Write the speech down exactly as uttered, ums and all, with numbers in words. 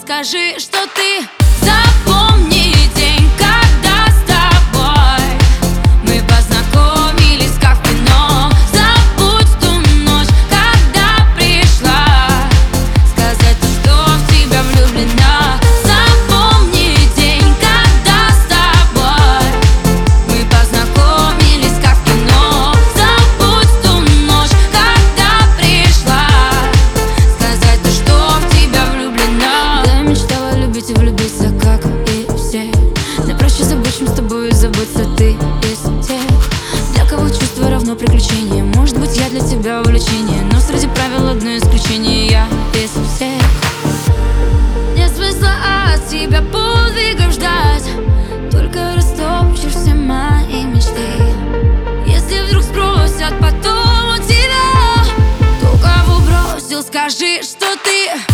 скажи, что ты запомни день, когда с тобой мы познакомились, как в кино. Забудь ту ночь, когда пришла сказать, что в тебя влюблена. Запомни день, когда с тобой мы познакомились, как в кино. Забудь ту ночь, когда пришла сказать, что в тебя влюблена. Я мечтала любить и влюбиться, как и все. Но проще забыть, чем с тобой забыться. Ты из тех, для кого чувство равно приключение. Может быть, я для тебя увлечение, но среди правил одно исключение. Я из всех. Нет смысла от тебя подвигов ждать, только растопчешь все мои мечты. Если вдруг спросят потом у тебя, кто кого бросил, скажи, что ты